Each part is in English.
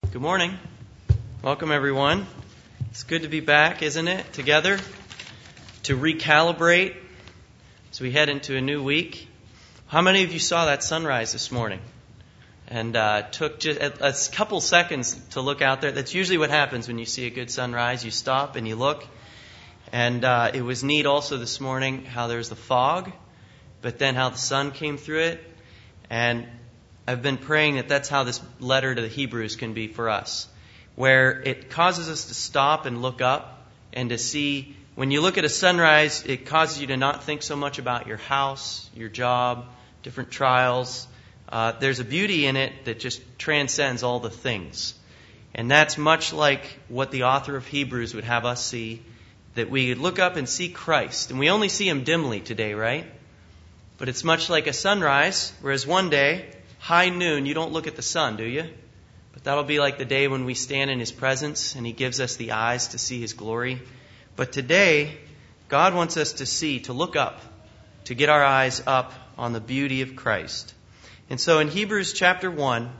Good morning. Welcome, everyone. It's good to be back, isn't it? Together to recalibrate as we head into a new week. How many of you saw that sunrise this morning and took just a couple seconds to look out there? That's usually what happens when you see a good sunrise. You stop and you look. And it was neat also this morning how there's the fog, but then how the sun came through it. And I've been praying that that's how this letter to the Hebrews can be for us, where it causes us to stop and look up and to see. When you look at a sunrise, it causes you to not think so much about your house, your job, different trials. There's a beauty in it that just transcends all the things. And that's much like what the author of Hebrews would have us see, that we look up and see Christ. And we only see Him dimly today, right? But it's much like a sunrise, whereas one day, high noon, you don't look at the sun, do you? But that'll be like the day when we stand in His presence and He gives us the eyes to see His glory. But today, God wants us to see, to look up, to get our eyes up on the beauty of Christ. And so in Hebrews chapter 1,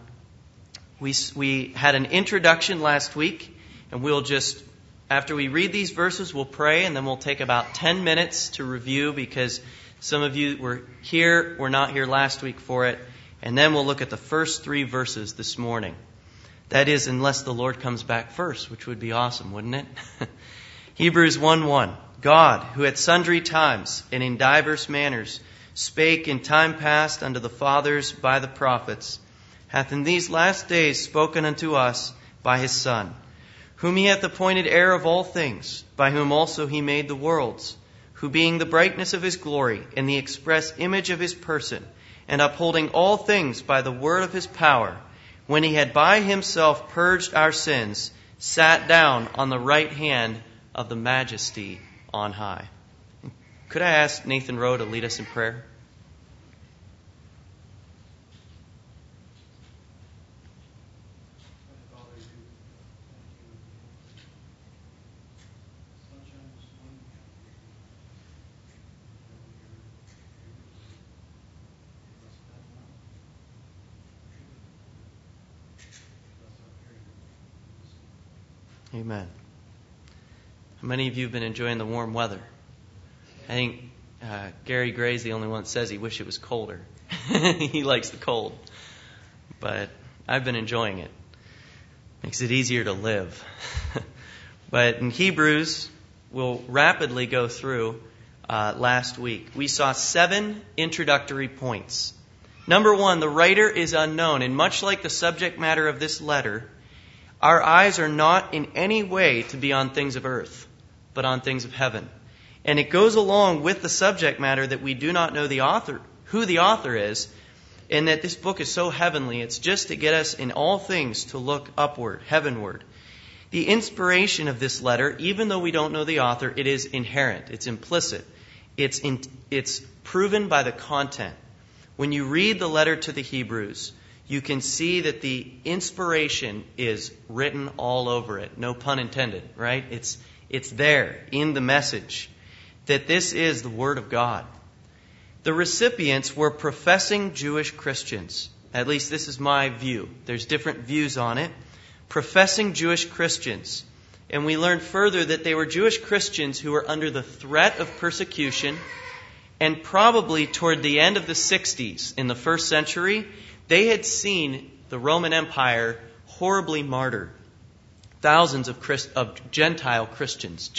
we had an introduction last week, and we'll just, after we read these verses, we'll pray, and then we'll take about 10 minutes to review, because some of you were not here last week for it. And then we'll look at the first 3 verses this morning. That is, unless the Lord comes back first, which would be awesome, wouldn't it? Hebrews 1:1. God, who at sundry times and in divers manners spake in time past unto the fathers by the prophets, hath in these last days spoken unto us by His Son, whom He hath appointed heir of all things, by whom also He made the worlds, who being the brightness of His glory and the express image of His person, and upholding all things by the word of His power, when He had by Himself purged our sins, sat down on the right hand of the Majesty on high. Could I ask Nathan Rowe to lead us in prayer? Amen. How many of you have been enjoying the warm weather? I think Gary Gray's the only one that says he wished it was colder. He likes the cold. But I've been enjoying it. Makes it easier to live. But in Hebrews, we'll rapidly go through last week. We saw 7 introductory points. Number 1, the writer is unknown. And much like the subject matter of this letter, our eyes are not in any way to be on things of earth, but on things of heaven. And it goes along with the subject matter that we do not know the author, who the author is, and that this book is so heavenly. It's just to get us in all things to look upward, heavenward. The inspiration of this letter, even though we don't know the author, it is inherent. It's implicit. It's proven by the content. When you read the letter to the Hebrews, you can see that the inspiration is written all over it. No pun intended, right? It's there in the message that this is the Word of God. The recipients were professing Jewish Christians. At least this is my view. There's different views on it. Professing Jewish Christians. And we learned further that they were Jewish Christians who were under the threat of persecution, and probably toward the end of the 60s in the first century, they had seen the Roman Empire horribly martyr thousands of Gentile Christians.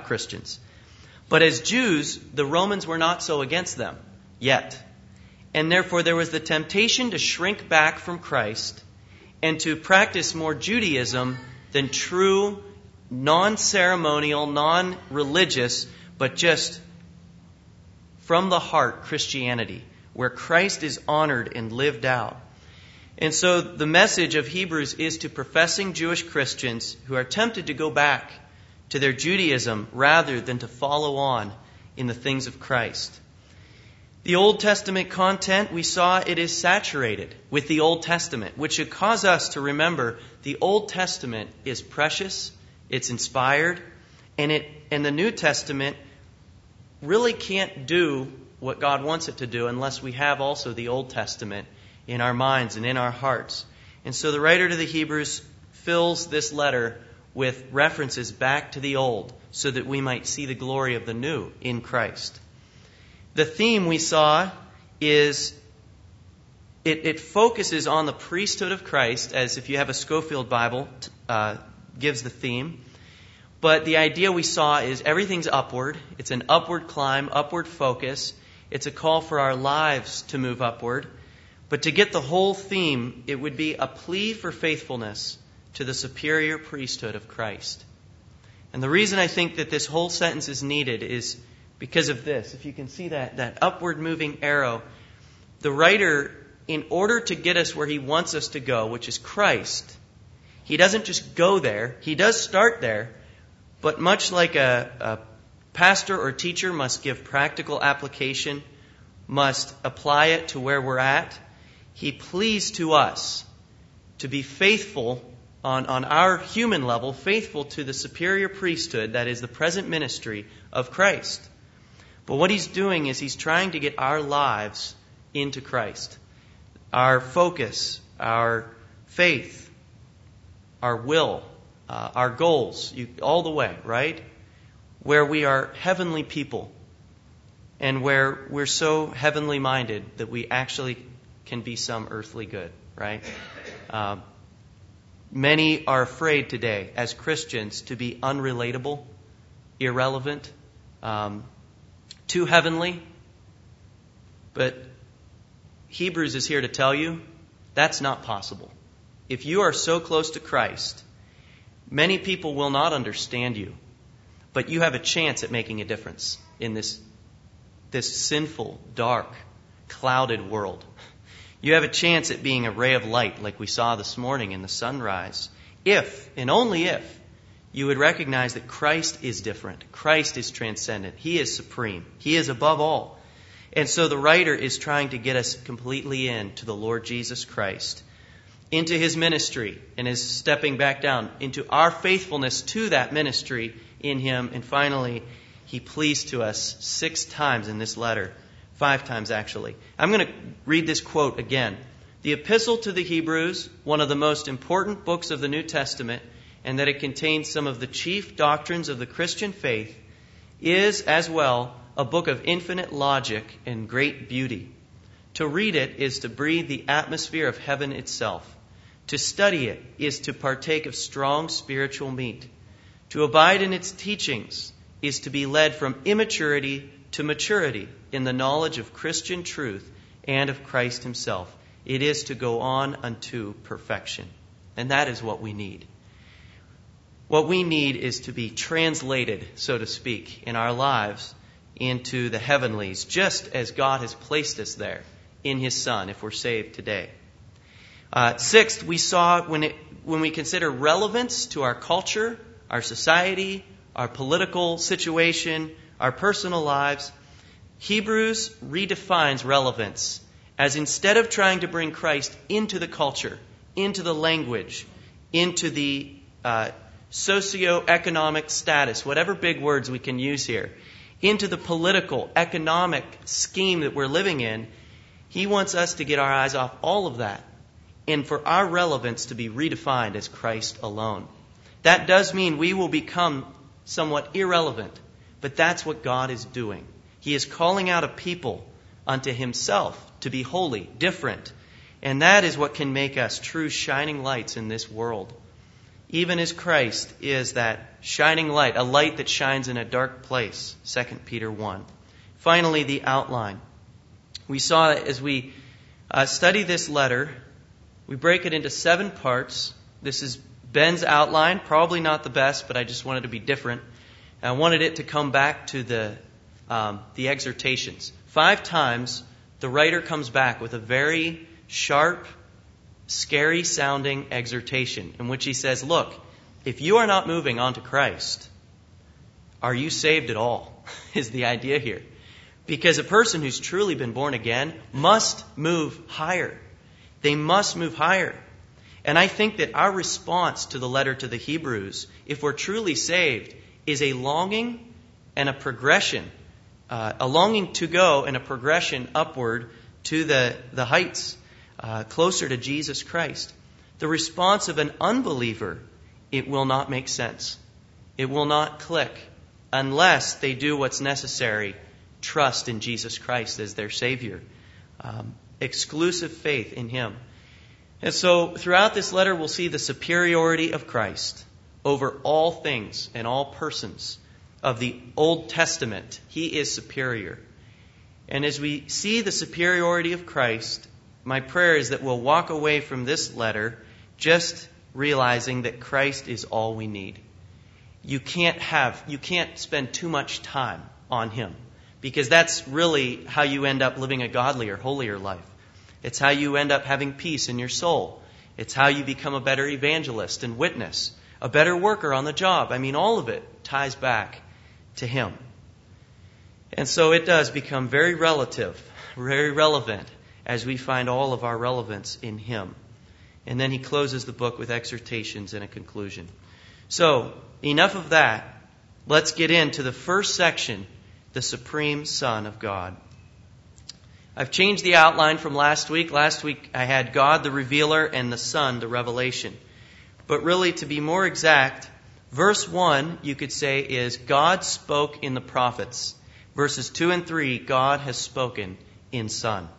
But as Jews, the Romans were not so against them yet. And therefore there was the temptation to shrink back from Christ and to practice more Judaism than true, non-ceremonial, non-religious, but just from the heart Christianity, where Christ is honored and lived out. And so the message of Hebrews is to professing Jewish Christians who are tempted to go back to their Judaism rather than to follow on in the things of Christ. The Old Testament content, we saw it is saturated with the Old Testament, which should cause us to remember the Old Testament is precious, it's inspired, and the New Testament really can't do what God wants it to do unless we have also the Old Testament in our minds and in our hearts. And so the writer to the Hebrews fills this letter with references back to the old so that we might see the glory of the new in Christ. The theme we saw is it focuses on the priesthood of Christ, as if you have a Schofield Bible, gives the theme. But the idea we saw is everything's upward. It's an upward climb, upward focus. It's a call for our lives to move upward. But to get the whole theme, it would be a plea for faithfulness to the superior priesthood of Christ. And the reason I think that this whole sentence is needed is because of this. If you can see that upward moving arrow, the writer, in order to get us where he wants us to go, which is Christ, he doesn't just go there. He does start there, but much like a pastor or teacher must give practical application, must apply it to where we're at, he pleads to us to be faithful on our human level, faithful to the superior priesthood, that is the present ministry of Christ. But what he's doing is he's trying to get our lives into Christ. Our focus, our faith, our will, our goals, all the way, right? Where we are heavenly people and where we're so heavenly minded that we actually can be some earthly good, right? Many are afraid today as Christians to be unrelatable, irrelevant, too heavenly. But Hebrews is here to tell you that's not possible. If you are so close to Christ, many people will not understand you, but you have a chance at making a difference in this sinful, dark, clouded world. You have a chance at being a ray of light like we saw this morning in the sunrise. If, and only if, you would recognize that Christ is different. Christ is transcendent. He is supreme. He is above all. And so the writer is trying to get us completely into the Lord Jesus Christ, into His ministry, and is stepping back down into our faithfulness to that ministry in Him. And finally, He pleads to us 6 times in this letter. 5 times, actually. I'm going to read this quote again. The Epistle to the Hebrews, one of the most important books of the New Testament, and that it contains some of the chief doctrines of the Christian faith, is, as well, a book of infinite logic and great beauty. To read it is to breathe the atmosphere of heaven itself. To study it is to partake of strong spiritual meat. To abide in its teachings is to be led from immaturity to maturity in the knowledge of Christian truth and of Christ Himself. It is to go on unto perfection. And that is what we need. What we need is to be translated, so to speak, in our lives into the heavenlies, just as God has placed us there in His Son, if we're saved today. Sixth, we saw when we consider relevance to our culture, our society, our political situation, our personal lives, Hebrews redefines relevance as instead of trying to bring Christ into the culture, into the language, into the socioeconomic status, whatever big words we can use here, into the political, economic scheme that we're living in, He wants us to get our eyes off all of that and for our relevance to be redefined as Christ alone. That does mean we will become somewhat irrelevant. But that's what God is doing. He is calling out a people unto Himself to be holy, different. And that is what can make us true shining lights in this world. Even as Christ is that shining light, a light that shines in a dark place, 2 Peter 1. Finally, the outline. We saw as we study this letter, we break it into 7 parts. This is Ben's outline, probably not the best, but I just wanted to be different. I wanted it to come back to the exhortations. 5 times, the writer comes back with a very sharp, scary-sounding exhortation in which he says, look, if you are not moving on to Christ, are you saved at all? Is the idea here. Because a person who's truly been born again must move higher. They must move higher. And I think that our response to the letter to the Hebrews, if we're truly saved, is a longing and a progression, a longing to go and a progression upward to the heights, closer to Jesus Christ. The response of an unbeliever, it will not make sense. It will not click unless they do what's necessary. Trust in Jesus Christ as their Savior. Exclusive faith in Him. And so throughout this letter we'll see the superiority of Christ over all things and all persons of the Old Testament. He is superior. And as we see the superiority of Christ, my prayer is that we'll walk away from this letter just realizing that Christ is all we need. You can't spend too much time on Him, because that's really how you end up living a godlier, holier life. It's how you end up having peace in your soul. It's how you become a better evangelist and witness, a better worker on the job. I mean, all of it ties back to Him. And so it does become very relative, very relevant, as we find all of our relevance in Him. And then he closes the book with exhortations and a conclusion. So, enough of that. Let's get into the first section, the Supreme Son of God. I've changed the outline from last week. Last week I had God the revealer and the Son the revelation. But really, to be more exact, verse 1, you could say, is God spoke in the prophets. Verses 2 and 3, God has spoken in Son.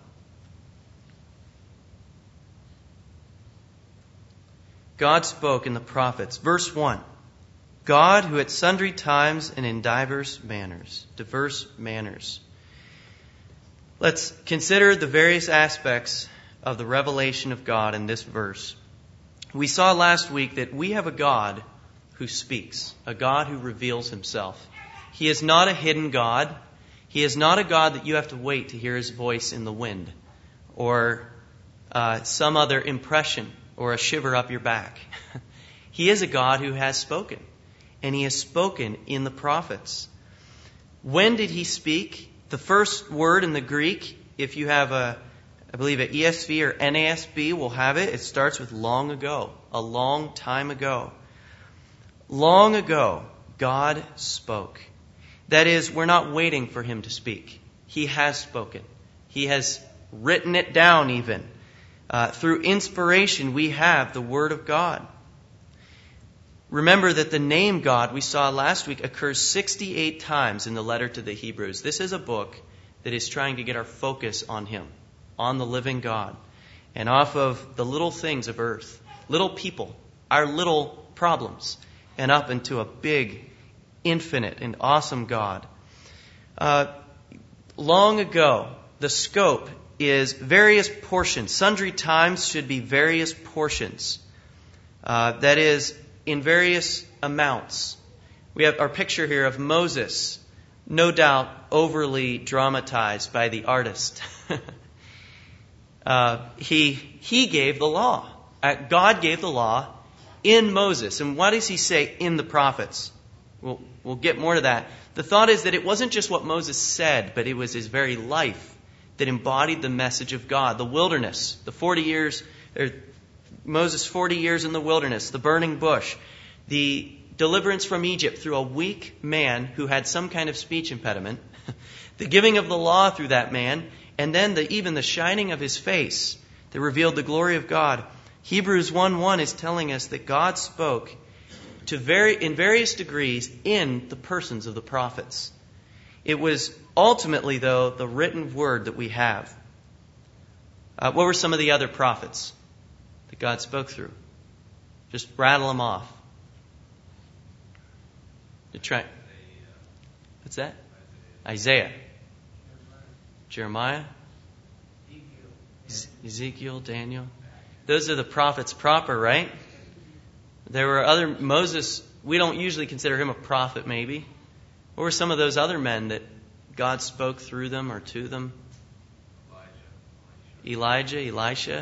God spoke in the prophets. Verse 1, God who at sundry times and in diverse manners. Let's consider the various aspects of the revelation of God in this verse. We saw last week that we have a God who speaks, a God who reveals Himself. He is not a hidden God. He is not a God that you have to wait to hear His voice in the wind or some other impression or a shiver up your back. He is a God who has spoken, and He has spoken in the prophets. When did He speak? The first word in the Greek, if you have I believe an ESV or NASB will have it. It starts with long ago, a long time ago. Long ago, God spoke. That is, we're not waiting for Him to speak. He has spoken. He has written it down even. Through inspiration, we have the Word of God. Remember that the name God we saw last week occurs 68 times in the letter to the Hebrews. This is a book that is trying to get our focus on Him, on the living God, and off of the little things of earth, little people, our little problems, and up into a big, infinite, and awesome God. Long ago, the scope is various portions. Sundry times should be various portions. That is, in various amounts. We have our picture here of Moses, no doubt overly dramatized by the artist. He gave the law. God gave the law in Moses. And what does He say in the prophets? We'll get more to that. The thought is that it wasn't just what Moses said, but it was his very life that embodied the message of God. The wilderness, the 40 years, Moses 40 years in the wilderness, the burning bush, the deliverance from Egypt through a weak man who had some kind of speech impediment, the giving of the law through that man, and then even the shining of His face that revealed the glory of God. Hebrews 1:1 is telling us that God spoke in various degrees in the persons of the prophets. It was ultimately, though, the written word that we have. What were some of the other prophets that God spoke through? Just rattle them off. What's that? Isaiah. Jeremiah. Ezekiel, Daniel. Those are the prophets proper, right? There were Moses, we don't usually consider him a prophet maybe. What were some of those other men that God spoke through them or to them? Elijah, Elisha.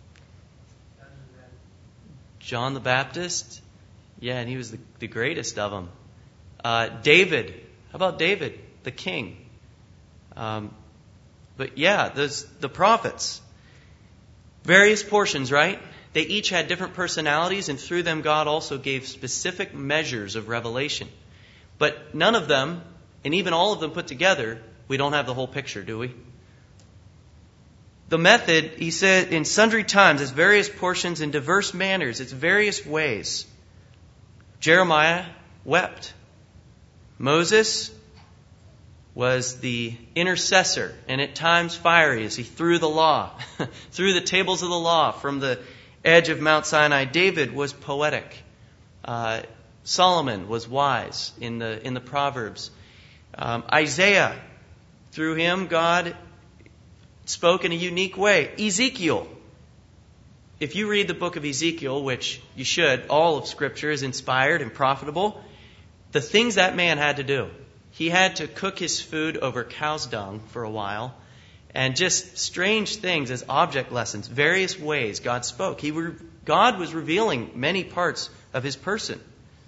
John the Baptist. Yeah, and he was the greatest of them. David. How about David, the king? But yeah, the prophets. Various portions, right? They each had different personalities, and through them God also gave specific measures of revelation. But none of them, and even all of them put together, we don't have the whole picture, do we? The method, he said, in sundry times, as various portions in diverse manners, it's various ways. Jeremiah wept. Moses was the intercessor, and at times fiery as he threw the law, threw the tables of the law from the edge of Mount Sinai. David was poetic. Solomon was wise in the Proverbs. Isaiah, through him, God spoke in a unique way. Ezekiel. If you read the book of Ezekiel, which you should, all of Scripture is inspired and profitable. The things that man had to do. He had to cook his food over cow's dung for a while. And just strange things as object lessons. Various ways God spoke. God was revealing many parts of his person.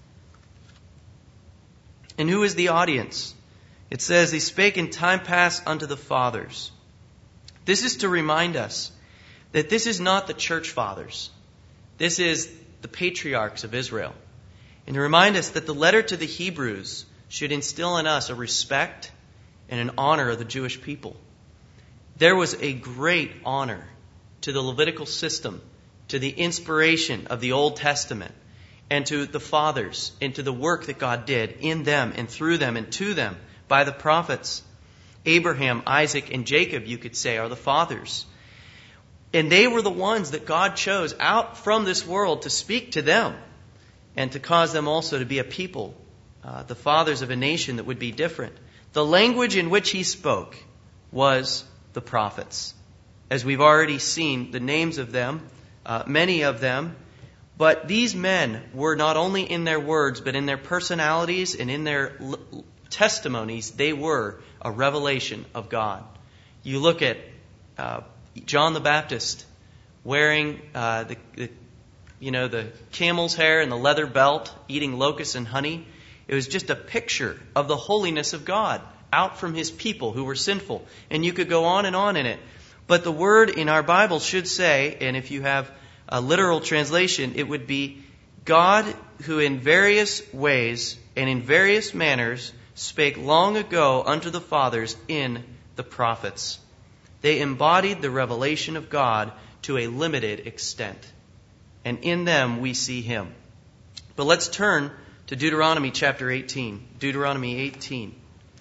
And who is the audience? It says, he spake in time past unto the fathers. This is to remind us that this is not the church fathers. This is the patriarchs of Israel. And to remind us that the letter to the Hebrews should instill in us a respect and an honor of the Jewish people. There was a great honor to the Levitical system, to the inspiration of the Old Testament, and to the fathers, and to the work that God did in them and through them and to them by the prophets. Abraham, Isaac, and Jacob, you could say, are the fathers. And they were the ones that God chose out from this world to speak to them and to cause them also to be a people, the fathers of a nation that would be different. The language in which he spoke was the prophets. As we've already seen, the names of them, many of them. But these men were not only in their words, but in their personalities and in their testimonies, they were a revelation of God. You look at John the Baptist wearing the camel's hair and the leather belt, eating locusts and honey. It was just a picture of the holiness of God out from his people who were sinful. And you could go on in it. But the word in our Bible should say, and if you have a literal translation, it would be God who in various ways and in various manners spake long ago unto the fathers in the prophets. They embodied the revelation of God to a limited extent. And in them we see him. But let's turn to Deuteronomy chapter 18. Deuteronomy 18.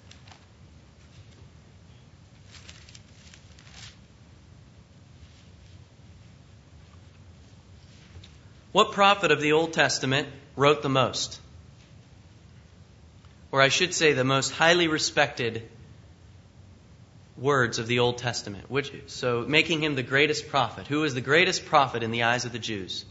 What prophet of the Old Testament wrote the most? Or I should say the most highly respected words of the Old Testament. So making him the greatest prophet. Who is the greatest prophet in the eyes of the Jews?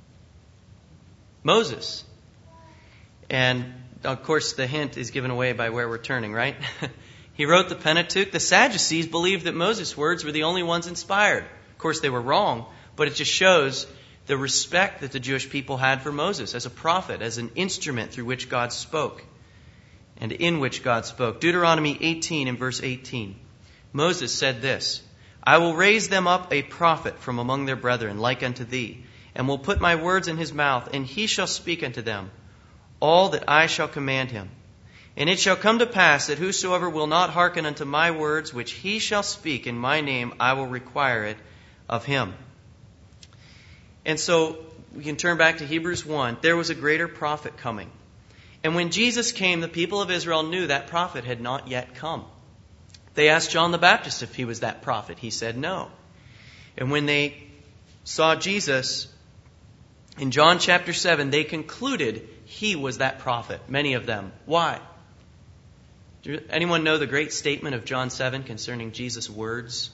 Moses. And of course the hint is given away by where we're turning, right? He wrote the Pentateuch. The Sadducees believed that Moses' words were the only ones inspired. Of course they were wrong, but it just shows the respect that the Jewish people had for Moses as a prophet, as an instrument through which God spoke and in which God spoke. Deuteronomy 18 and verse 18. Moses said this, I will raise them up a prophet from among their brethren, like unto thee, and will put my words in his mouth, and he shall speak unto them all that I shall command him. And it shall come to pass that whosoever will not hearken unto my words, which he shall speak in my name, I will require it of him. And so we can turn back to Hebrews 1. There was a greater prophet coming. And when Jesus came, the people of Israel knew that prophet had not yet come. They asked John the Baptist if he was that prophet. He said no. And when they saw Jesus in John chapter 7, they concluded he was that prophet, many of them. Why? Do anyone know the great statement of John 7 concerning Jesus' words?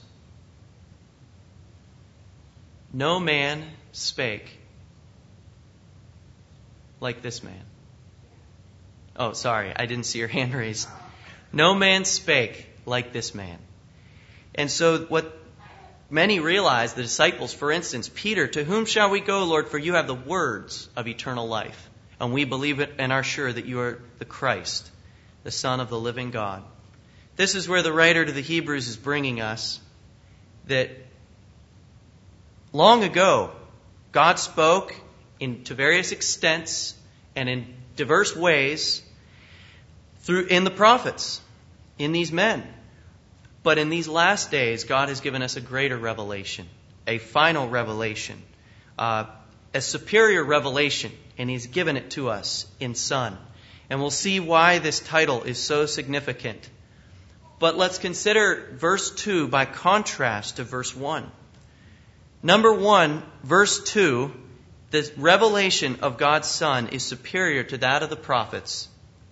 No man spake like this man. Oh, sorry, I didn't see your hand raised. No man spake like this man. And so what many realized, the disciples, for instance, Peter, to whom shall we go, Lord? For you have the words of eternal life. And we believe it and are sure that you are the Christ, the Son of the living God. This is where the writer to the Hebrews is bringing us, that long ago, God spoke to various extents and in diverse ways in the prophets, in these men. But in these last days, God has given us a greater revelation, a final revelation, a superior revelation, and He's given it to us in Son. And we'll see why this title is so significant. But let's consider verse 2 by contrast to verse 1. Number 1, verse 2, the revelation of God's Son is superior to that of the prophets.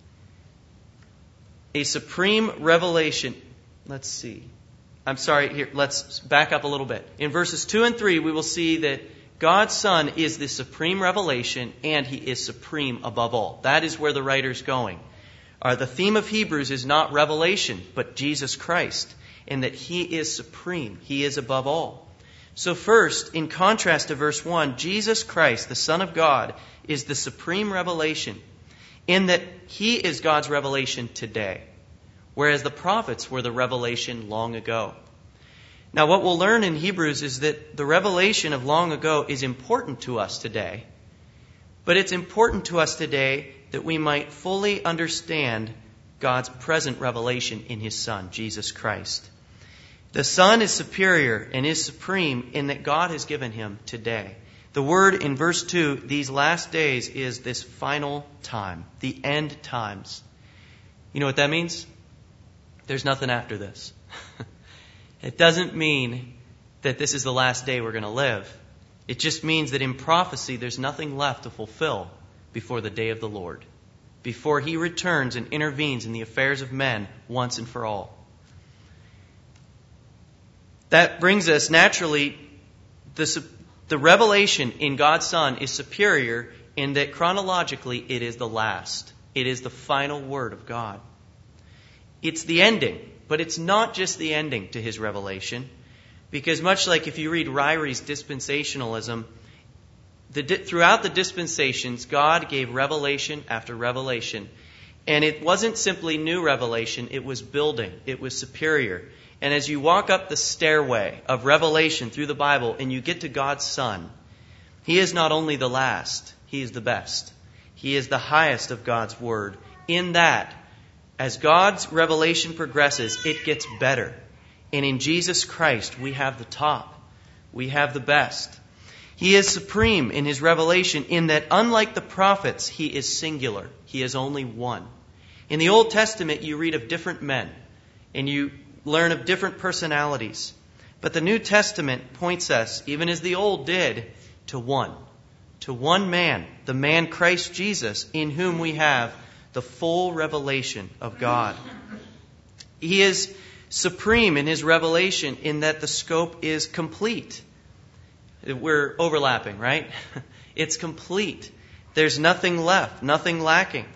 A supreme revelation. Let's see. Let's back up a little bit. In verses 2 and 3, we will see that God's Son is the supreme revelation, and He is supreme above all. That is where the writer's going. The theme of Hebrews is not revelation, but Jesus Christ, and that He is supreme. He is above all. So first, in contrast to verse 1, Jesus Christ, the Son of God, is the supreme revelation, in that He is God's revelation today, whereas the prophets were the revelation long ago. Now, what we'll learn in Hebrews is that the revelation of long ago is important to us today, but it's important to us today that we might fully understand God's present revelation in His Son, Jesus Christ. The Son is superior and is supreme in that God has given Him today. The word in verse 2, these last days, is this final time, the end times. You know what that means? There's nothing after this. It doesn't mean that this is the last day we're going to live. It just means that in prophecy there's nothing left to fulfill before the day of the Lord, before He returns and intervenes in the affairs of men once and for all. That brings us naturally, the revelation in God's Son is superior in that chronologically it is the last. It is the final word of God. It's the ending, but it's not just the ending to His revelation, because much like if you read Ryrie's dispensationalism, throughout the dispensations, God gave revelation after revelation. And it wasn't simply new revelation, it was building, it was superior. And as you walk up the stairway of revelation through the Bible and you get to God's Son, He is not only the last, He is the best. He is the highest of God's Word. In that, as God's revelation progresses, it gets better. And in Jesus Christ, we have the top. We have the best. He is supreme in His revelation in that, unlike the prophets, He is singular. He is only one. In the Old Testament, you read of different men, and you learn of different personalities. But the New Testament points us, even as the Old did, to one man, the man Christ Jesus, in whom we have the full revelation of God. He is supreme in His revelation in that the scope is complete. We're overlapping, right? It's complete. There's nothing left, nothing lacking.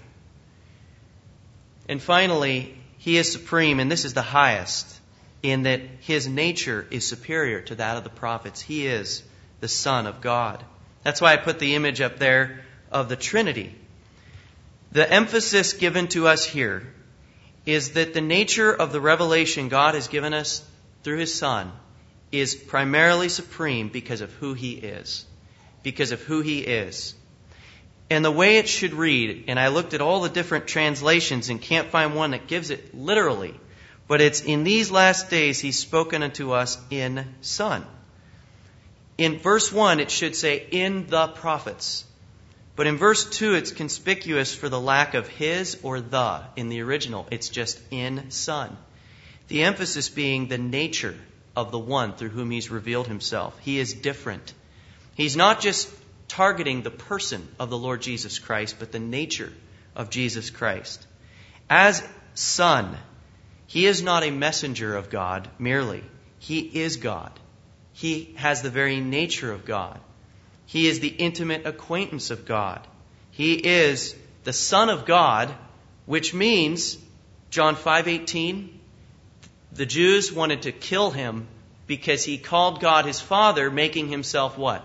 And finally, He is supreme, and this is the highest, in that His nature is superior to that of the prophets. He is the Son of God. That's why I put the image up there of the Trinity. The emphasis given to us here is that the nature of the revelation God has given us through His Son is primarily supreme because of who He is. Because of who He is. And the way it should read, and I looked at all the different translations and can't find one that gives it literally, but it's, in these last days He's spoken unto us in Son. In verse 1 it should say in the prophets. But in verse 2 it's conspicuous for the lack of His or the in the original. It's just in Son. The emphasis being the nature of the one through whom He's revealed Himself. He is different. He's not just targeting the person of the Lord Jesus Christ, but the nature of Jesus Christ. As Son, He is not a messenger of God merely. He is God. He has the very nature of God. He is the intimate acquaintance of God. He is the Son of God, which means, John 5:18, the Jews wanted to kill Him because He called God His Father, making Himself what?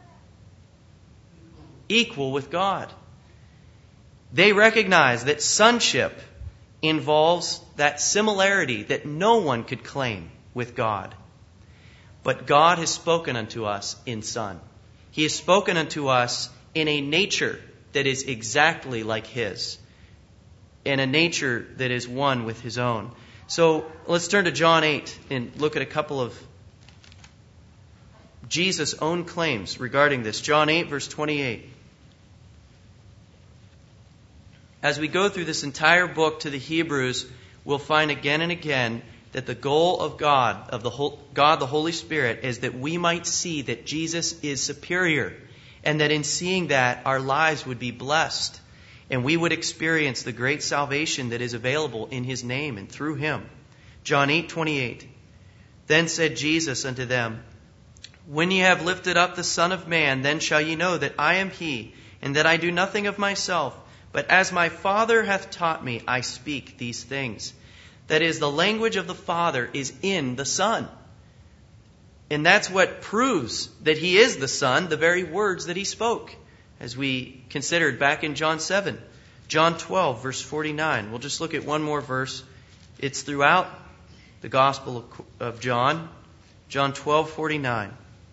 Equal with God. They recognize that sonship involves that similarity that no one could claim with God. But God has spoken unto us in Son. He has spoken unto us in a nature that is exactly like His, in a nature that is one with His own. So let's turn to John 8 and look at a couple of Jesus' own claims regarding this. John 8, verse 28. As we go through this entire book to the Hebrews, we'll find again and again that the goal of God, God the Holy Spirit, is that we might see that Jesus is superior, and that in seeing that, our lives would be blessed, and we would experience the great salvation that is available in His name and through Him. John 8:28. Then said Jesus unto them, When ye have lifted up the Son of Man, then shall ye know that I am He, and that I do nothing of myself, but as my Father hath taught me, I speak these things. That is, the language of the Father is in the Son. And that's what proves that He is the Son, the very words that He spoke, as we considered back in John 7. John 12, verse 49. We'll just look at one more verse. It's throughout the Gospel of John. John 12:49.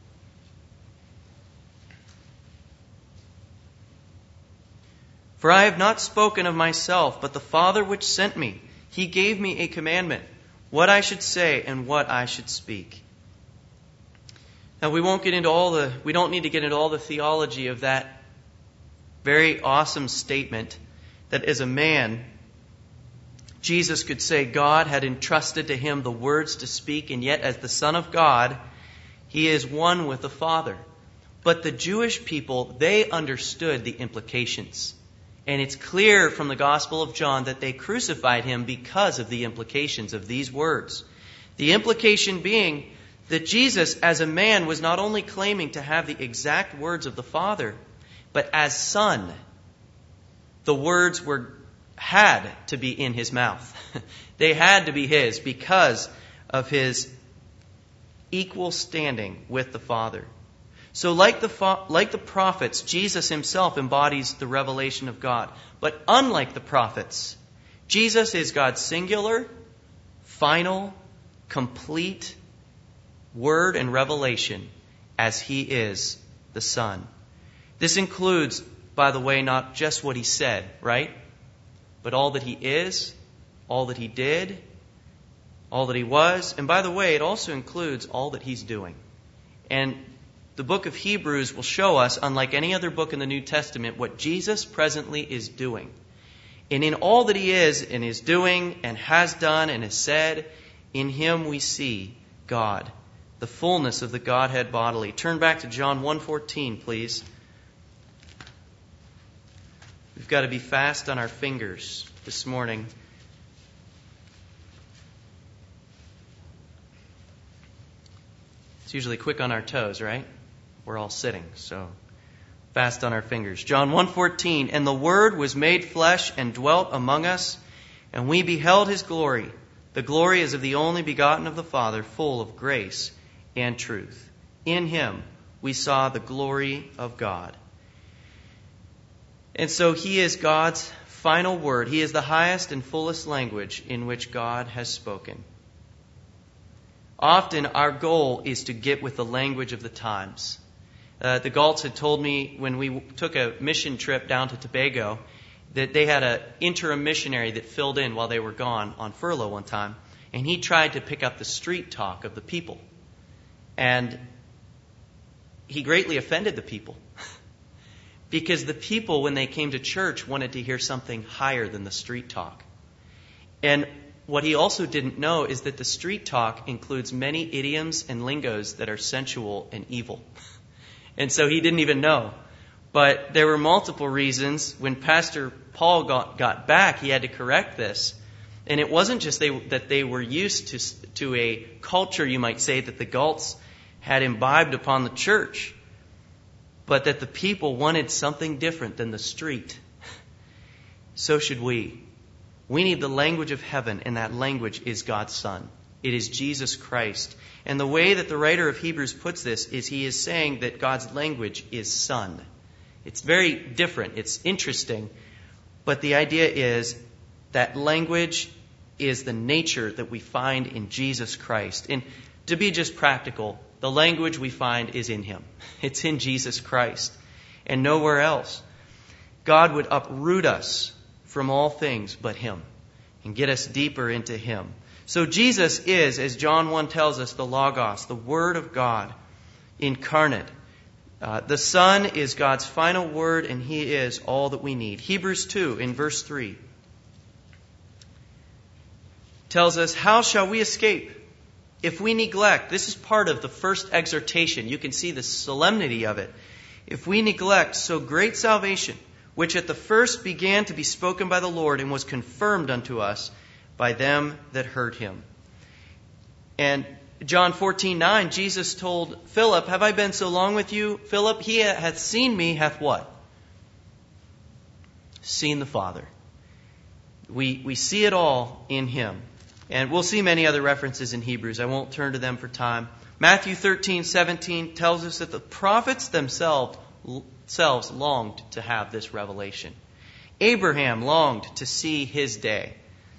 For I have not spoken of myself, but the Father which sent me, He gave me a commandment, what I should say and what I should speak. Now we don't need to get into all the theology of that very awesome statement that as a man, Jesus could say God had entrusted to Him the words to speak, and yet as the Son of God, He is one with the Father. But the Jewish people, they understood the implications. And it's clear from the Gospel of John that they crucified Him because of the implications of these words. The implication being that Jesus, as a man, was not only claiming to have the exact words of the Father, but as Son, the words had to be in His mouth. They had to be His because of His equal standing with the Father. So like the prophets, Jesus Himself embodies the revelation of God. But unlike the prophets, Jesus is God's singular, final, complete word and revelation as He is the Son. This includes, by the way, not just what He said, right? But all that He is, all that He did, all that He was. And by the way, it also includes all that He's doing. And the book of Hebrews will show us, unlike any other book in the New Testament, what Jesus presently is doing. And in all that He is and is doing and has done and has said, in Him we see God, the fullness of the Godhead bodily. Turn back to John 1:14, please. We've got to be fast on our fingers this morning. It's usually quick on our toes, right? We're all sitting, so fast on our fingers. John 1:14, And the Word was made flesh and dwelt among us, and we beheld His glory. The glory is of the only begotten of the Father, full of grace and truth. In Him we saw the glory of God. And so He is God's final word. He is the highest and fullest language in which God has spoken. Often our goal is to get with the language of the times. The Galts had told me when we took a mission trip down to Tobago that they had an interim missionary that filled in while they were gone on furlough one time. And he tried to pick up the street talk of the people. And he greatly offended the people. Because the people, when they came to church, wanted to hear something higher than the street talk. And what he also didn't know is that the street talk includes many idioms and lingos that are sensual and evil. And so he didn't even know. But there were multiple reasons. When Pastor Paul got back, he had to correct this. And it wasn't just that they were used to a culture, you might say, that the Galts had imbibed upon the church, but that the people wanted something different than the street. So should we. We need the language of heaven, and that language is God's Son. It is Jesus Christ. And the way that the writer of Hebrews puts this is he is saying that God's language is Son. It's very different. It's interesting. But the idea is that language is the nature that we find in Jesus Christ. And to be just practical, the language we find is in Him. It's in Jesus Christ and nowhere else. God would uproot us from all things but Him and get us deeper into Him. So Jesus is, as John 1 tells us, the Logos, the Word of God, incarnate. The Son is God's final word, and He is all that we need. Hebrews 2 in verse 3 tells us, how shall we escape if we neglect? This is part of the first exhortation. You can see the solemnity of it. If we neglect so great salvation, which at the first began to be spoken by the Lord and was confirmed unto us by them that heard Him. And John 14:9, Jesus told Philip, have I been so long with you, Philip? He hath seen me, hath what? Seen the Father. We see it all in Him. And we'll see many other references in Hebrews. I won't turn to them for time. Matthew 13:17 tells us that the prophets themselves longed to have this revelation. Abraham longed to see his day.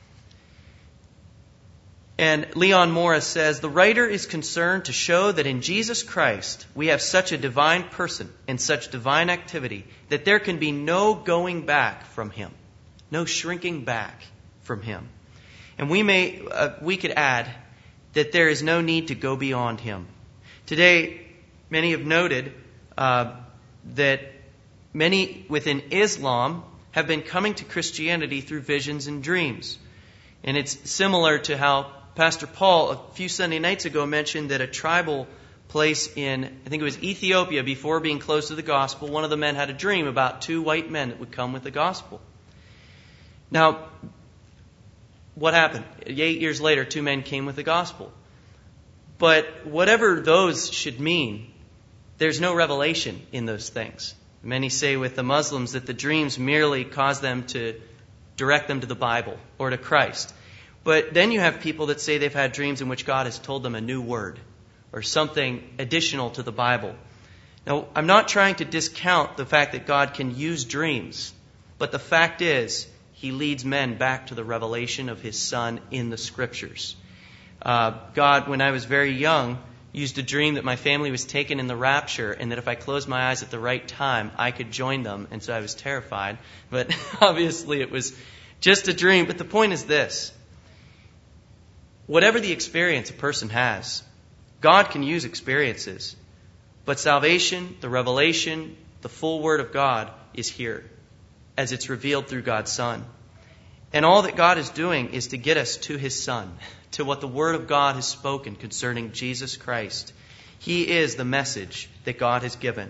And Leon Morris says, the writer is concerned to show that in Jesus Christ we have such a divine person and such divine activity that there can be no going back from Him, no shrinking back from Him. And we could add that there is no need to go beyond Him. Today, many have noted that many within Islam have been coming to Christianity through visions and dreams. And it's similar to how Pastor Paul a few Sunday nights ago mentioned that a tribal place in, I think it was Ethiopia, before being close to the gospel, one of the men had a dream about 2 white men that would come with the gospel. Now, what happened? 8 years later, 2 men came with the gospel. But whatever those should mean, there's no revelation in those things. Many say with the Muslims that the dreams merely cause them to direct them to the Bible or to Christ. But then you have people that say they've had dreams in which God has told them a new word or something additional to the Bible. Now, I'm not trying to discount the fact that God can use dreams, but the fact is He leads men back to the revelation of His Son in the Scriptures. God, when I was very young, used a dream that my family was taken in the rapture and that if I closed my eyes at the right time, I could join them. And so I was terrified. But obviously it was just a dream. But the point is this. Whatever the experience a person has, God can use experiences. But salvation, the revelation, the full Word of God is here as it's revealed through God's Son. And all that God is doing is to get us to His Son, to what the Word of God has spoken concerning Jesus Christ. He is the message that God has given.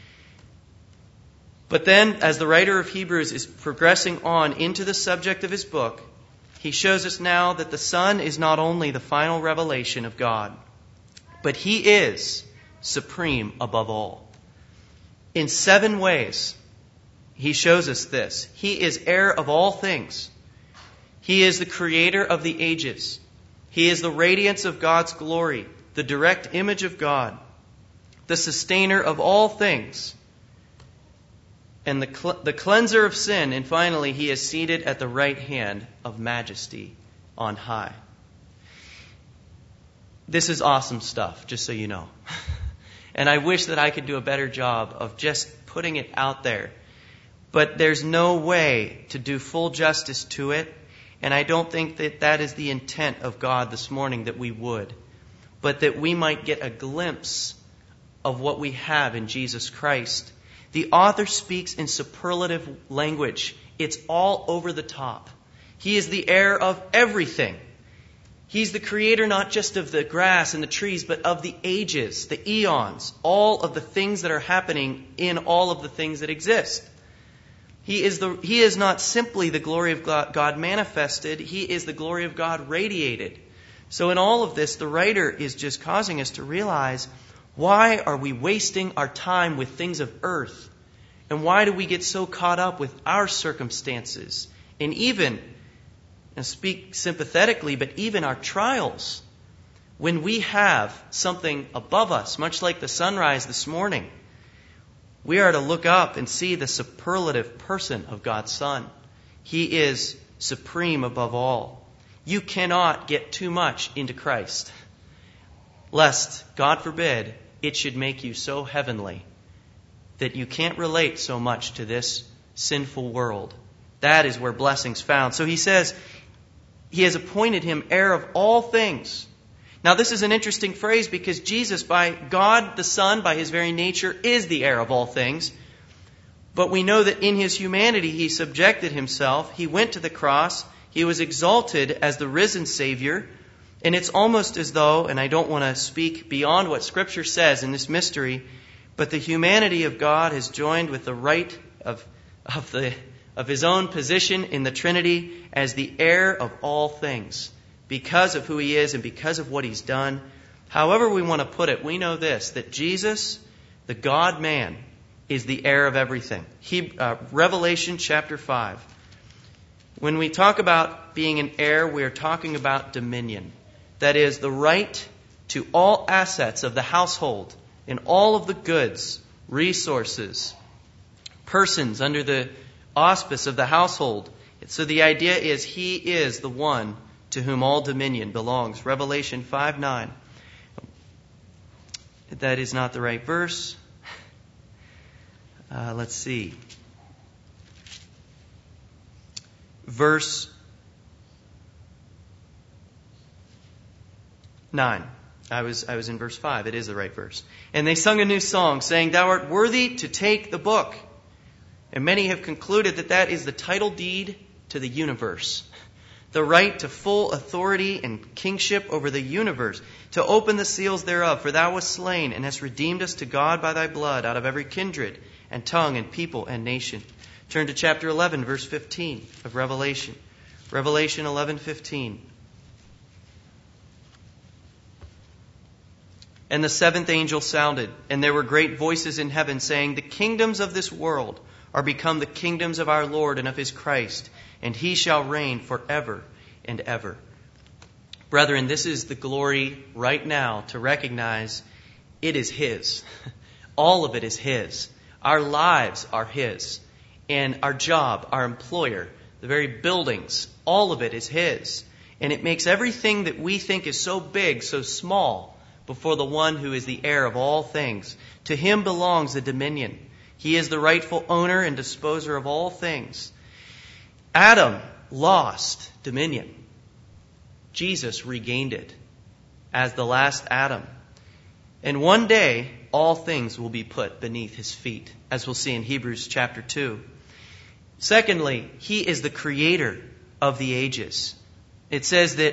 But then, as the writer of Hebrews is progressing on into the subject of his book, he shows us now that the Son is not only the final revelation of God, but He is supreme above all. In 7 ways, he shows us this. He is heir of all things. He is the creator of the ages. He is the radiance of God's glory, the direct image of God, the sustainer of all things, and the cleanser of sin. And finally, He is seated at the right hand of majesty on high. This is awesome stuff, just so you know. And I wish that I could do a better job of just putting it out there. But there's no way to do full justice to it. And I don't think that that is the intent of God this morning, that we would. But that we might get a glimpse of what we have in Jesus Christ. The author speaks in superlative language. It's all over the top. He is the heir of everything. He's the creator not just of the grass and the trees, but of the ages, the eons, all of the things that are happening in all of the things that exist. He is not simply the glory of God manifested. He is the glory of God radiated. So in all of this, the writer is just causing us to realize, why are we wasting our time with things of earth? And why do we get so caught up with our circumstances? And even, and speak sympathetically, but even our trials. When we have something above us, much like the sunrise this morning, we are to look up and see the superlative person of God's Son. He is supreme above all. You cannot get too much into Christ, lest, God forbid, it should make you so heavenly that you can't relate so much to this sinful world. That is where blessing's found. So he says, He has appointed him heir of all things. Now this is an interesting phrase because Jesus, by God the Son, by his very nature, is the heir of all things. But we know that in his humanity he subjected himself. He went to the cross. He was exalted as the risen Savior. And it's almost as though, and I don't want to speak beyond what Scripture says in this mystery, but the humanity of God has joined with the right of his own position in the Trinity as the heir of all things, because of who he is and because of what he's done. However we want to put it, we know this, that Jesus, the God-man, is the heir of everything. Revelation chapter 5. When we talk about being an heir, we are talking about dominion. That is, the right to all assets of the household and all of the goods, resources, persons under the auspice of the household. So the idea is he is the one to whom all dominion belongs. Revelation 5:9. That is not the right verse. Let's see. Verse 9. I was in verse 5. It is the right verse. And they sung a new song, saying, "Thou art worthy to take the book." And many have concluded that that is the title deed to the universe. The right to full authority and kingship over the universe, to open the seals thereof. For thou wast slain, and hast redeemed us to God by thy blood, out of every kindred and tongue and people and nation. Turn to chapter 11, verse 15 of Revelation. Revelation 11:15. And the seventh angel sounded, and there were great voices in heaven saying, "The kingdoms of this world are become the kingdoms of our Lord and of his Christ, and he shall reign forever and ever." Brethren, this is the glory right now to recognize it is his. All of it is his. Our lives are his. And our job, our employer, the very buildings, all of it is his. And it makes everything that we think is so big, so small, before the one who is the heir of all things. To him belongs the dominion. He is the rightful owner and disposer of all things. Adam lost dominion. Jesus regained it as the last Adam. And one day, all things will be put beneath his feet, as we'll see in Hebrews chapter 2. Secondly, he is the creator of the ages. It says that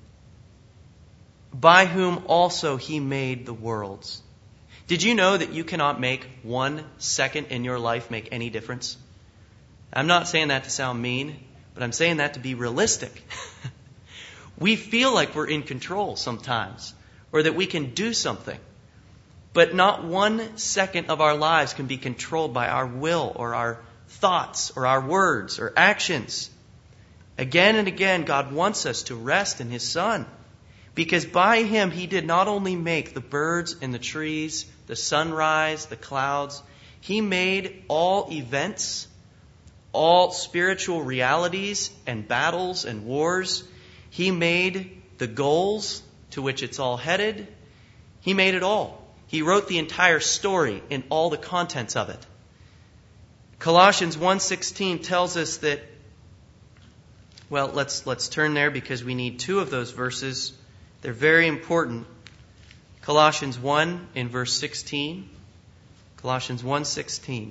by whom also he made the worlds. Did you know that you cannot make 1 second in your life make any difference? I'm not saying that to sound mean, but I'm saying that to be realistic. We feel like we're in control sometimes, or that we can do something. But not 1 second of our lives can be controlled by our will or our thoughts or our words or actions. Again and again, God wants us to rest in his Son. Because by him, he did not only make the birds and the trees, the sunrise, the clouds. He made all events, all spiritual realities and battles and wars. He made the goals to which it's all headed. He made it all. He wrote the entire story and all the contents of it. Colossians 1:16 tells us that, well, let's turn there because we need 2 of those verses. They're very important. Colossians 1 in verse 16. Colossians 1:16.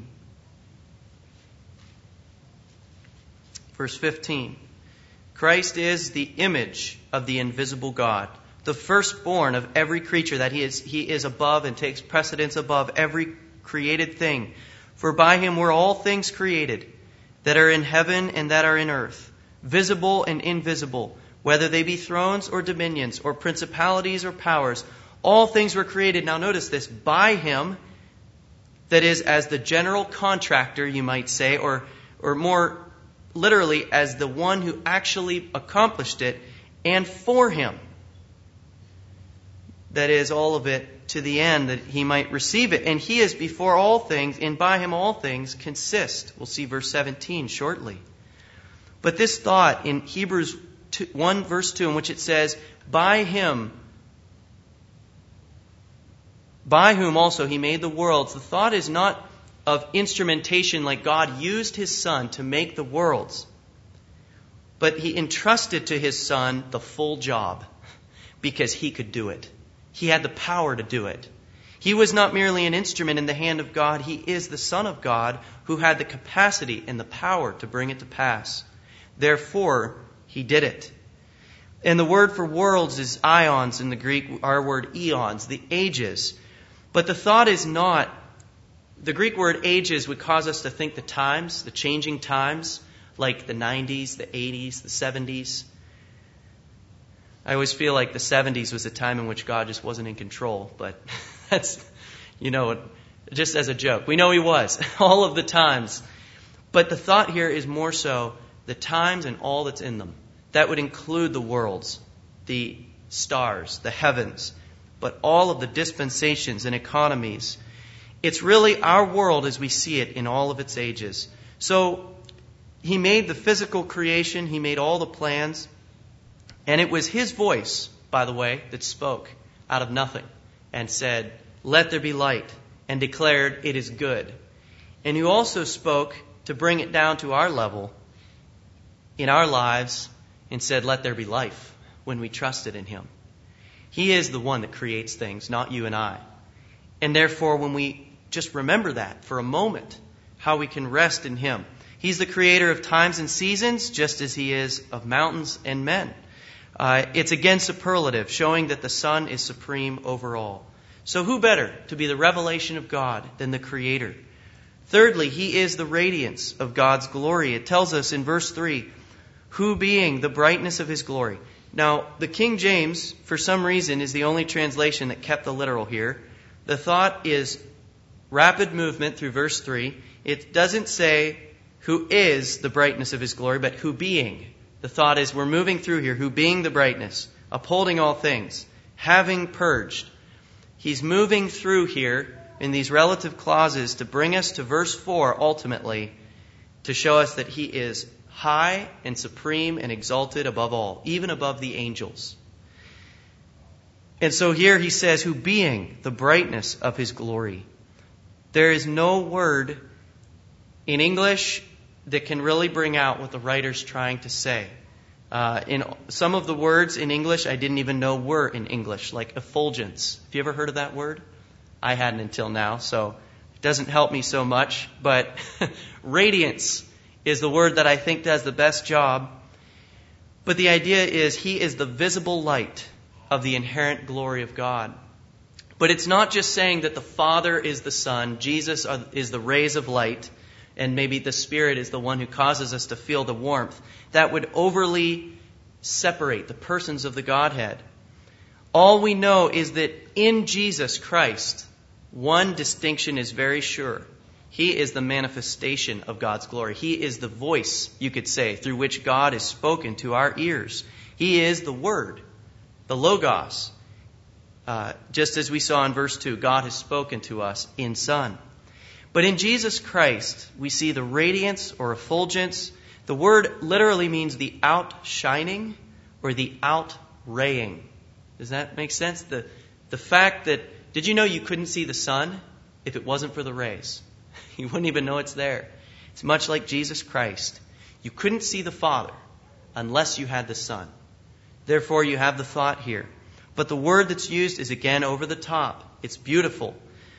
Verse 15. Christ is the image of the invisible God, the firstborn of every creature, that he is above and takes precedence above every created thing. For by him were all things created, that are in heaven and that are in earth, visible and invisible, whether they be thrones or dominions or principalities or powers. All things were created. Now notice this, by him, that is, as the general contractor, you might say, or more literally, as the one who actually accomplished it, and for him. That is, all of it to the end that he might receive it. And he is before all things, and by him all things consist. We'll see verse 17 shortly. But this thought in Hebrews 1 verse 2, in which it says, by him, by whom also he made the worlds. The thought is not of instrumentation like God used his Son to make the worlds. but he entrusted to his Son the full job because he could do it. He had the power to do it. He was not merely an instrument in the hand of God. He is the Son of God who had the capacity and the power to bring it to pass. Therefore, he did it. And the word for worlds is ions in the Greek, our word eons, the ages. But the thought is not, the Greek word ages would cause us to think the times, the changing times, like the 90s, the 80s, the 70s. I always feel like the 70s was a time in which God just wasn't in control, but that's, just as a joke. We know He was all of the times. But the thought here is more so the times and all that's in them. That would include the worlds, the stars, the heavens, but all of the dispensations and economies. It's really our world as we see it in all of its ages. So He made the physical creation. He made all the plans. And it was His voice, by the way, that spoke out of nothing and said, "Let there be light," and declared, "It is good." And He also spoke to bring it down to our level in our lives and said, "Let there be life," when we trusted in Him. He is the one that creates things, not you and I. And therefore, when we just remember that for a moment, how we can rest in Him. He's the creator of times and seasons, just as He is of mountains and men. It's again superlative, showing that the Son is supreme over all. So who better to be the revelation of God than the Creator? Thirdly, He is the radiance of God's glory. It tells us in verse 3, who being the brightness of His glory. Now, the King James, for some reason, is the only translation that kept the literal here. The thought is rapid movement through verse 3. It doesn't say who is the brightness of His glory, but who being. The thought is we're moving through here, who being the brightness, upholding all things, having purged. He's moving through here in these relative clauses to bring us to verse 4 ultimately, to show us that He is high and supreme and exalted above all, even above the angels. And so here he says, who being the brightness of His glory. There is no word in English that can really bring out what the writer's trying to say. In some of the words in English I didn't even know were in English, like effulgence. Have you ever heard of that word? I hadn't until now, so it doesn't help me so much. But radiance is the word that I think does the best job. But the idea is He is the visible light of the inherent glory of God. But it's not just saying that the Father is the Son, Jesus is the rays of light, and maybe the Spirit is the one who causes us to feel the warmth. That would overly separate the persons of the Godhead. All we know is that in Jesus Christ, one distinction is very sure. He is the manifestation of God's glory. He is the voice, you could say, through which God is spoken to our ears. He is the Word, the Logos. Just as we saw in verse 2, God has spoken to us in Son. But in Jesus Christ, we see the radiance or effulgence. The word literally means the outshining or the outraying. Does that make sense? The fact that, did you know you couldn't see the sun if it wasn't for the rays? You wouldn't even know it's there. It's much like Jesus Christ. You couldn't see the Father unless you had the Son. Therefore, you have the thought here. But the word that's used is again over the top. It's beautiful.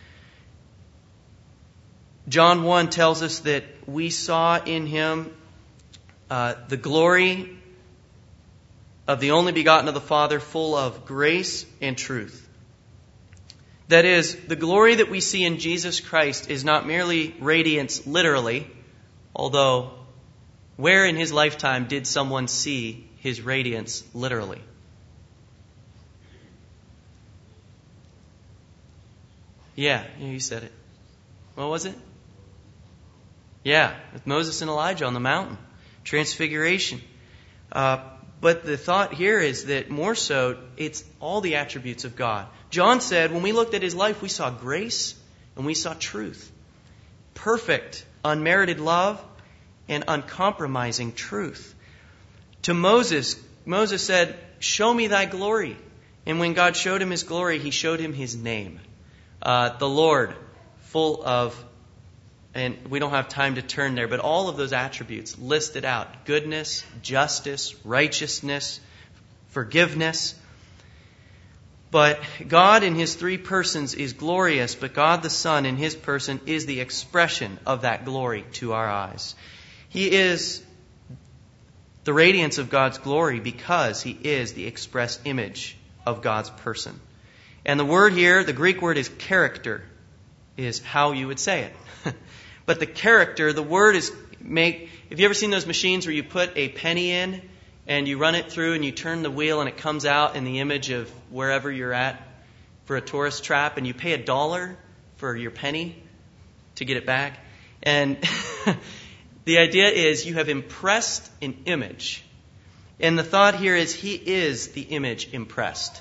John 1 tells us that we saw in Him the glory of the only begotten of the Father, full of grace and truth. That is, the glory that we see in Jesus Christ is not merely radiance literally, although where in His lifetime did someone see His radiance literally? Yeah, you said it. What was it? Yeah, with Moses and Elijah on the mountain. Transfiguration. But the thought here is that more so, it's all the attributes of God. John said, when we looked at His life, we saw grace and we saw truth. Perfect, unmerited love and uncompromising truth. To Moses said, show me thy glory. And when God showed him His glory, He showed him His name. The Lord, full of and we don't have time to turn there, but all of those attributes listed out: goodness, justice, righteousness, forgiveness. But God in His three persons is glorious, but God the Son in His person is the expression of that glory to our eyes. He is the radiance of God's glory because He is the express image of God's person. And the word here, the Greek word is character, is how you would say it. But the character, the word is have you ever seen those machines where you put a penny in and you run it through and you turn the wheel and it comes out in the image of wherever you're at for a tourist trap, and you pay $1 for your penny to get it back? And the idea is you have impressed an image. And the thought here is He is the image impressed.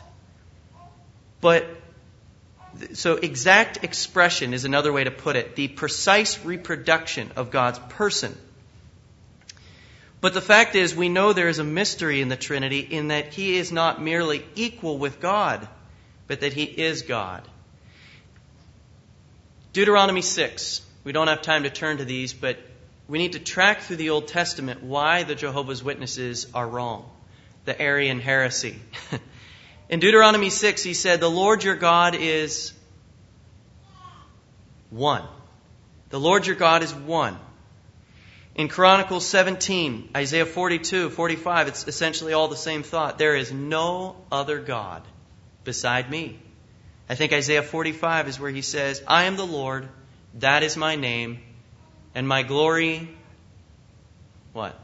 So exact expression is another way to put it. The precise reproduction of God's person. But the fact is, we know there is a mystery in the Trinity in that He is not merely equal with God, but that He is God. Deuteronomy 6. We don't have time to turn to these, but we need to track through the Old Testament why the Jehovah's Witnesses are wrong. The Arian heresy. In Deuteronomy 6, He said, "The Lord your God is one." The Lord your God is one. In Chronicles 17, Isaiah 42, 45, it's essentially all the same thought. There is no other God beside me. I think Isaiah 45 is where He says, "I am the Lord, that is my name, and my glory," what?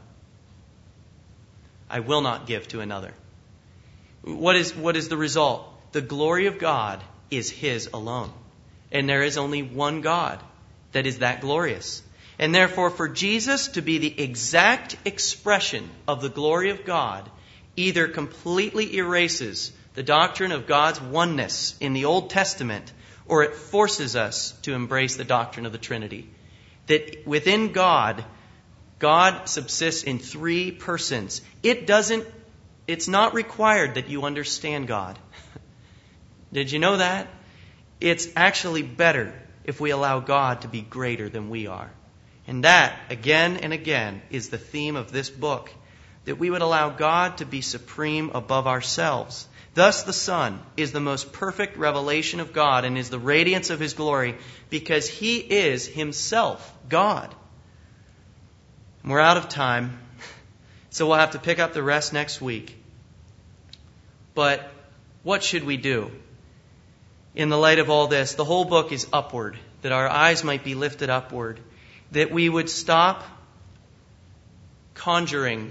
"I will not give to another." What is the result? The glory of God is His alone. And there is only one God that is that glorious. And therefore, for Jesus to be the exact expression of the glory of God either completely erases the doctrine of God's oneness in the Old Testament, or it forces us to embrace the doctrine of the Trinity. That within God, God subsists in three persons. It's not required that you understand God. Did you know that? It's actually better if we allow God to be greater than we are. And that, again and again, is the theme of this book. That we would allow God to be supreme above ourselves. Thus the Son is the most perfect revelation of God and is the radiance of His glory because He is Himself God. And we're out of time, so we'll have to pick up the rest next week. But what should we do? In the light of all this, the whole book is upward, that our eyes might be lifted upward, that we would stop contemplating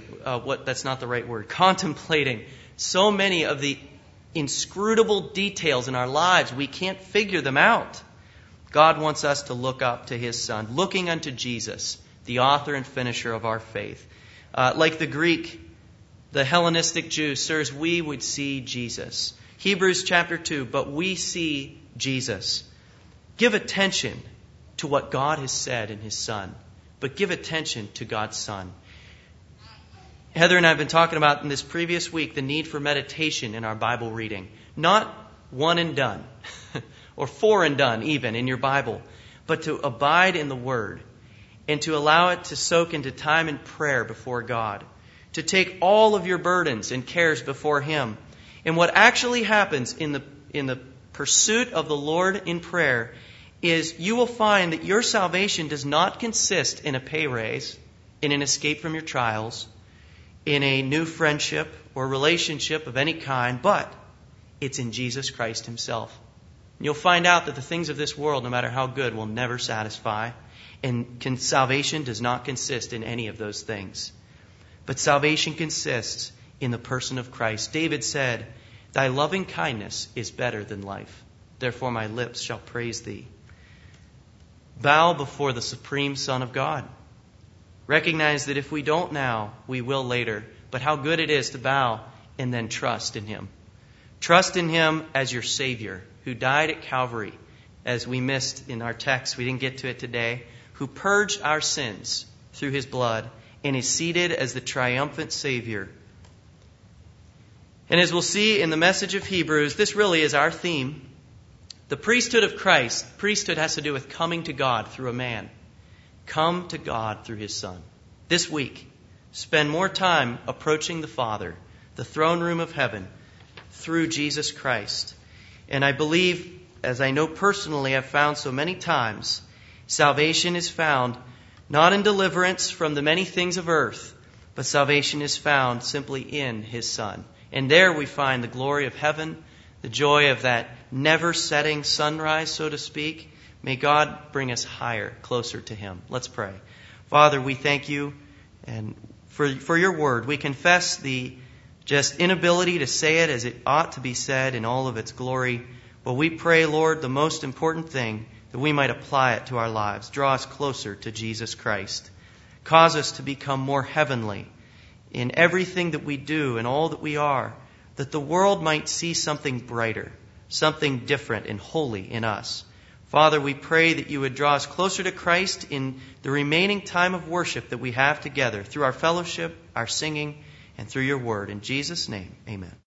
so many of the inscrutable details in our lives. We can't figure them out. God wants us to look up to His Son, looking unto Jesus, the author and finisher of our faith. Like the Greek, the Hellenistic Jews, sirs, we would see Jesus. Hebrews chapter 2, but we see Jesus. Give attention to what God has said in His Son, but give attention to God's Son. Heather and I have been talking about in this previous week the need for meditation in our Bible reading. Not one and done, or four and done even in your Bible, but to abide in the Word and to allow it to soak into time in prayer before God. To take all of your burdens and cares before Him. And what actually happens in the pursuit of the Lord in prayer is you will find that your salvation does not consist in a pay raise, in an escape from your trials, in a new friendship or relationship of any kind, but it's in Jesus Christ Himself. And you'll find out that the things of this world, no matter how good, will never satisfy. And salvation does not consist in any of those things. But salvation consists in the person of Christ. David said, "Thy loving kindness is better than life. Therefore my lips shall praise Thee." Bow before the supreme Son of God. Recognize that if we don't now, we will later. But how good it is to bow and then trust in Him. Trust in Him as your Savior, who died at Calvary, as we missed in our text. We didn't get to it today. Who purged our sins through His blood and is seated as the triumphant Savior. And as we'll see in the message of Hebrews, this really is our theme. The priesthood of Christ, priesthood has to do with coming to God through a man. come to God through His Son. This week, spend more time approaching the Father, the throne room of heaven, through Jesus Christ. And I believe, as I know personally I've found so many times, salvation is found not in deliverance from the many things of earth, but salvation is found simply in His Son. And there we find the glory of heaven, the joy of that never-setting sunrise, so to speak. May God bring us higher, closer to Him. Let's pray. Father, we thank You and for Your word. We confess the just inability to say it as it ought to be said in all of its glory. But we pray, Lord, the most important thing, that we might apply it to our lives. Draw us closer to Jesus Christ. Cause us to become more heavenly in everything that we do and all that we are, that the world might see something brighter, something different and holy in us. Father, we pray that You would draw us closer to Christ in the remaining time of worship that we have together through our fellowship, our singing, and through Your word. In Jesus' name, amen.